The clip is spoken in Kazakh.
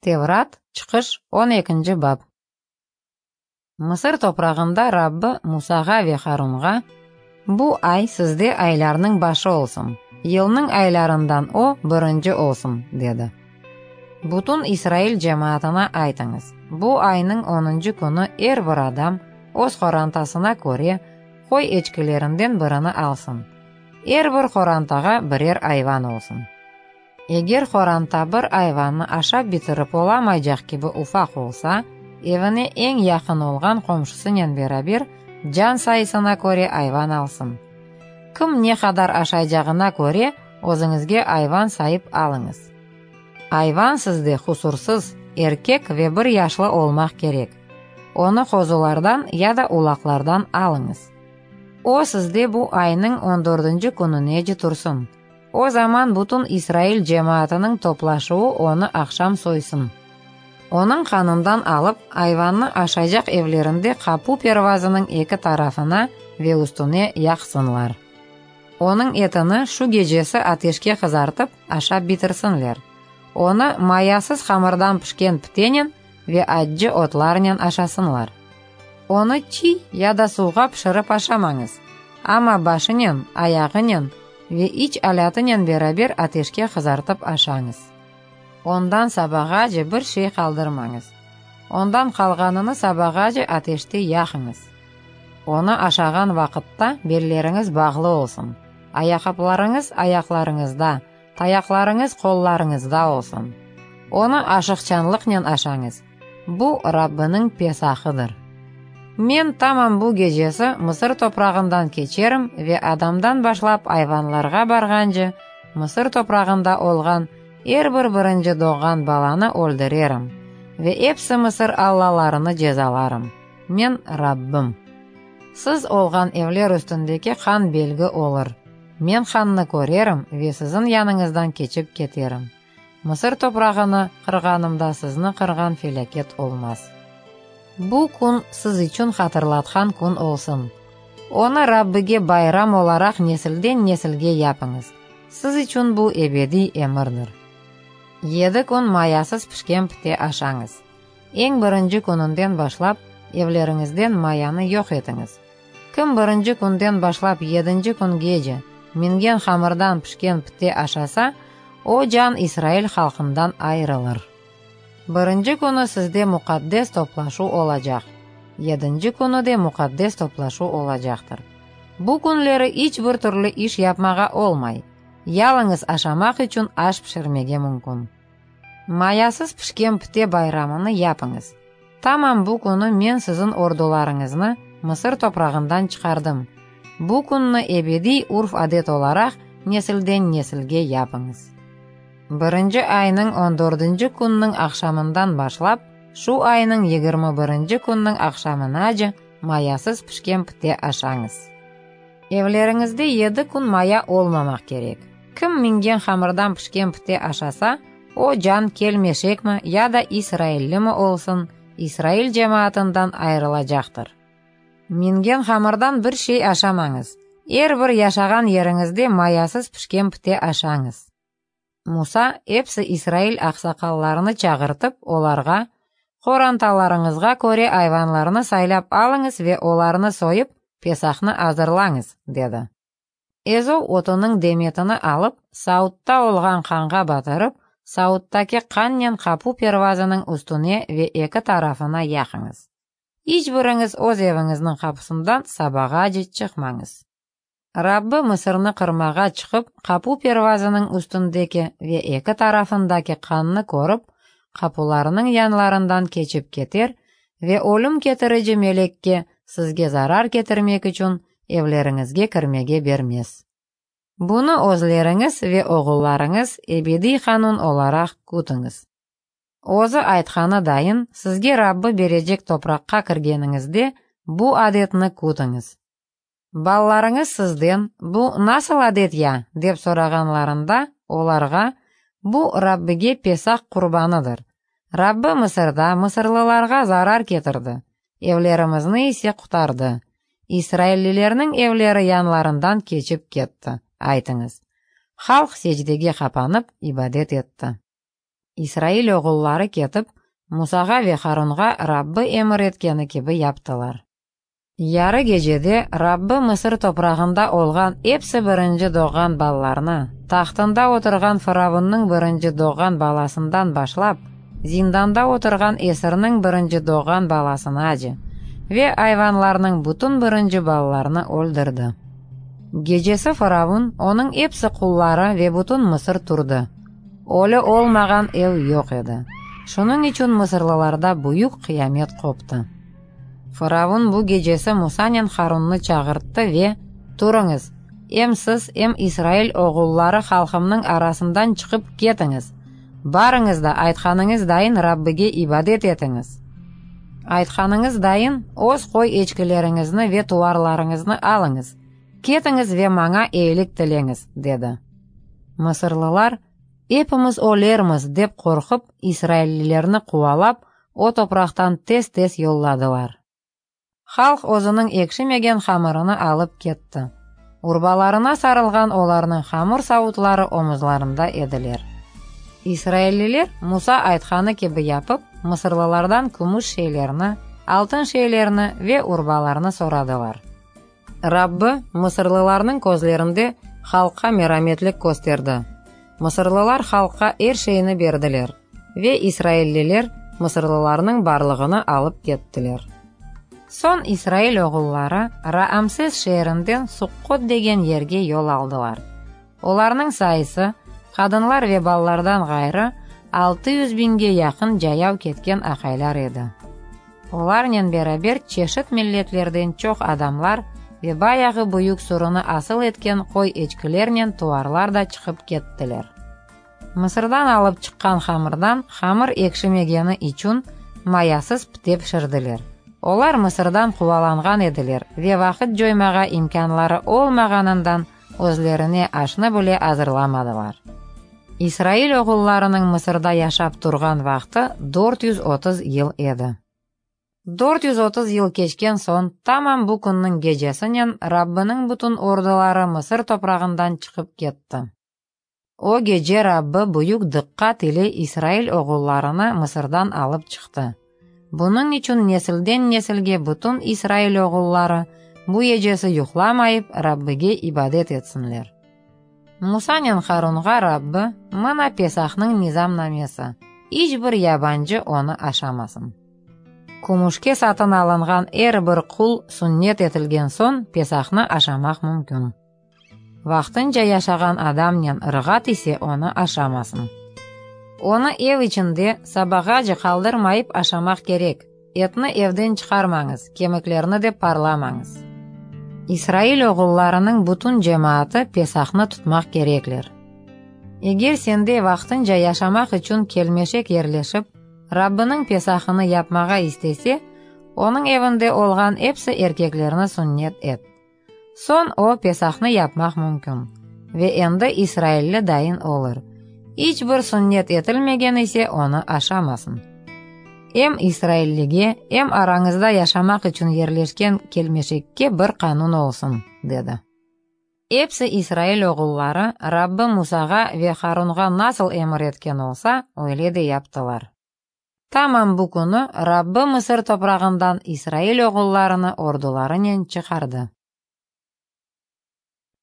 Теврат, Чықыш 12 бап. Мысыр топрағында Раббы Мусаға ве Харунға: «Бу ай сізде айларның башы олсын, елның айларындан о бірінші олсын», деді. Бутун Исраил жамаатына айтыңыз: бу айның 10 күні бір адам өз хорантасына көре қой ечкілерінден біріні алсын. Бір хорантаға бірер айван олсын. Егер хоранта бір айванны ашап бітіріп оламай жақ кебі уфақ олса, evine en yakın olgan komşusunun beraber can sayısına göre ayvan alsın. Kim ne kadar aşayacağına göre özünüzge ayvan sayıp alınız. Ayvan sizde husursuz, erkek ve 1 yaşlı olmak gerek. Onu kozulardan ya da ulaklardan alınız. O sizde bu ayının 14. gününe tursun. O zaman bütün İsrail cemaatinin toplaşığı onu akşam soysun. Onun kanından alıp ayvanını aşacak evlerinde kapı pervazının iki tarafına ve üstüne yaksınlar. Onun etini şu gecesi ateşke kızartıp aşap bitirsinler. Onu mayasız hamırdan pişken pitenin ve acı otlarla aşasınlar. Onu çiğ ya da suğa pişirip aşamanız. Ama başının, ayağının ve iç alatının beraber ateşke kızartıp aşanız. Ondan sabahacı bir şey kaldırmanız. Ondan kalganını sabahacı ateşte yakınız. Onu aşağan vakitta belleriniz bağlı olsun. Ayakkabılarınız ayaklarınızda, tayaklarınız kollarınızda olsun. Onu aşıkçanlıkla aşanız. Bu Rabbinin pesahıdır. Men tamam bu gecesi Mısır toprağından keçerim ve adamdan başlap ayvanlarga bargancı Mısır toprağında olgan birinci doğan balanı öldürerim ve hepsi Mısır allalarını cezalarım. Men Rabbim. Siz olgan evler üstündeki kan belgi olur. Men kanını korerim ve sizin yanınızdan keçip keterim. Mısır toprağını kırganımda sizni kırgan felaket olmaz. Bu kun siz için hatırlatkan kun olsun. Onu Rabbiге bayram olarak nesilden nesilge yapınız. Siz için bu ebedi emirdir. 7 gün mayasız pişken pite aşanız. En birinci gününden başlap evlerinizden mayanı yok etiniz. Kim birinci günden başlap 7. gün gece mingen hamırdan pişken pite aşasa, o can İsrail halkından ayrılır. Birinci günü sizde mukaddes toplaşu olacak. 7. günü de mukaddes toplaşu olacaktır. Bu günleri hiçbir türlü iş yapmaga olmay. Yalnız aşamak için aş pişirmege mümkün. Mayasız pişken pite bayramını yapınız. Tamam bu günü men sizin ordularınızını Mısır toprağından çıkardım. Bu günü ebedi urf adet olarak nesilden nesilge yapınız. 1. ayının 14. gününün akşamından başlap, şu ayının 21. gününün akşamınacı mayasız pişken pite aşanız. Evlerinizde 7 gün maya olmamak gerek. Kim mingen hamırdan pişken pite aşasa, o can kelmeşek mi ya da İsrailli mi olsun, İsrail cemaatından ayrılacaktır. Mingen hamırdan bir şey aşamanız. Bir yaşagan yerinizde mayasız pişken pite aşanız. Musa hepsi İsrail aksakallarını çağırtıp olarga, korantalarınızga göre ayvanlarını saylap alınız ve olarını soyup pesahını hazırlanız, dedi. Ezo otunun demetini alıp, Saut'ta olgan kanga batırıp, Saut'taki kanyan kapı pervazının üstüne ve iki tarafına yakınız. Hiçbiriniz öz evinizin kapısından sabahacı çıkmanız. Rabbi Mısır'ını kırmağa çıkıp, kapı pervazının üstündeki ve iki tarafındaki kanını korup, kapılarının yanlarından keçip keter ve ölüm getirici melekke sizge zarar getirmek için evlerinizge kirmege bermez. Bunu özleriniz ve oğullarınız ebedi kanun olarak kutыңыз. Ozu aytkanı dayın sizge Rabbi berecek toprakka kirgeningizde bu adetini kutыңыз. Ballarınız sizden bu nasıl adet ya dep soraganlarında olarga bu Rabbiге Pesah kurbanıdır. Rabbi Mısır'da Mısırlılarga zarar getirdi. Evlerimizni ise kurtardı. İsraillilerinin evleri yanlarından keçip ketті. Aytыңыз. Halk secdege kapanıp ibadet etti. Исраил оғыллары кетіп, Мусаға ве Харунға Раббы эмір еткені кебі яптылар. Яры гежеде Раббы Мысыр топрағында олған епсі бірінші доған балларны, тақтында отырған Фаравунның бірінші доған баласындан башлап, зинданда отырған Эсірнің бірінші доған баласын ажы, ве айванларның бүтін бірінші балаларны өлдірді. Гежесі Фаравун, оның епсі құллары ве бүтін Мысыр тұрды. Олы олмаған ел yok еді. Шының üçün Мысырлыларда бұйық қиямет қопты. Фаравун бұл гежесі Мусанен Харунны чағыртты ве, «Тұрыңыз, ем сіз, ем Исраил оғыллары халқымның арасындан шығып кетіңіз. Барыңыз да айтқаныңыз дайын Раббыге ибадет етіңіз. Айтқаныңыз дайын оз қой ечкілеріңізні ве туарларыңызны алыңыз. Кетіңіз ве маңа ейлік тілеңіз», деді. Мысырлылар, «Епіміз олерміз» деп қорқып, Исраиллерні қуалап, о топрақтан тез-тез yolладылар. Халық өзінің екшімеген хамырыны алып кетті. Урбаларына сарылған оларының хамыр сауытлары омызларында еділер. Исраиллилер Муса айтқаны кебі япып, Мысырлылардан күміш шейлерні, алтын шейлерні ве урбаларны сорадылар. Раббы Мысырлыларның көзлерінде халыққа мераметлік көстерді. Мысырлылар халыққа шейіні берділер, ве Исраиллилер Мысырлыларның барлығыны алып кеттілер. Сон Исраил оғыллары Раамсес шерінден Суққот деген ерге yol алдылар. Оларның сайысы, қадынлар ве баллардан ғайры 600.000-ге яқын жаяу кеткен ақайлар еді. Оларнен берабер чешет миллетлерден чоқ адамлар ве баяғы бұйық сұрыны асыл еткен қой ечкілернен туарлар да шығып кеттілер. Мысырдан алып шыққан хамырдан хамыр екшімегені üçün маясыз птеп шырдылер. Олар Мысырдан қуаланған еділер ве вақыт жоймаға имканлары олмағанындан өзлеріне ашны біле азырламадылар. Исраил оғылларының Мысырда яшап тұрған вақты 430 ел еді. 430 ел кешкен сон, тамам бұл күннің гежесінен Раббының бүтін ордылары Мысыр топрағындан шығып кетті. О геже Раббы бұйық дыққа тілі Исраил оғылларыны Мысырдан алып шықты. Бұның үшін несілден несілге бүтін Исраил оғыллары бұл ежесі юхламайып Раббыге ибадет етсінлер. Мусанен Харунға Раббы мына Песахның низамнамесі, ешбір ябанжы оны ашамасын. Күмішке сатын алынған бір құл сүннет етілген сон Песахны ашамақ мүмкін. Вақтынша яшаған адамнен ырға тисе оны ашамасын. Оны ев ішінде сабаға қалдырмайып ашамақ керек. Етні евден шығармаңыз, кеміклерні де парламаңыз. Исраил оғылларының бүтін жемааты Песахны тұтмақ кереклер. Егер сенде вақтынша яшамақ үшін келмешек ерлешіп, Раббының Песахыны япмаға істесе, оның евінде олған епсі еркеклеріні сүннет ет. Сон о Песахны япмақ мүмкін. Ве енді Исраиллі дайын олыр. Ич бір сүннет етілмеген есе оны ашамасын. Эм Исраилліге, эм араңызда яшамақ үшін ерлешкен келмешекке бір қанун олсын, деді. Епсі Исраил оғыллары Раббы Мусаға ве Харунға насыл эмір еткен олса, ойледі яптылар. Тамам бұл күні Раббы Мысыр топрағындан Исраил оғылларыны ордуларынен шығарды.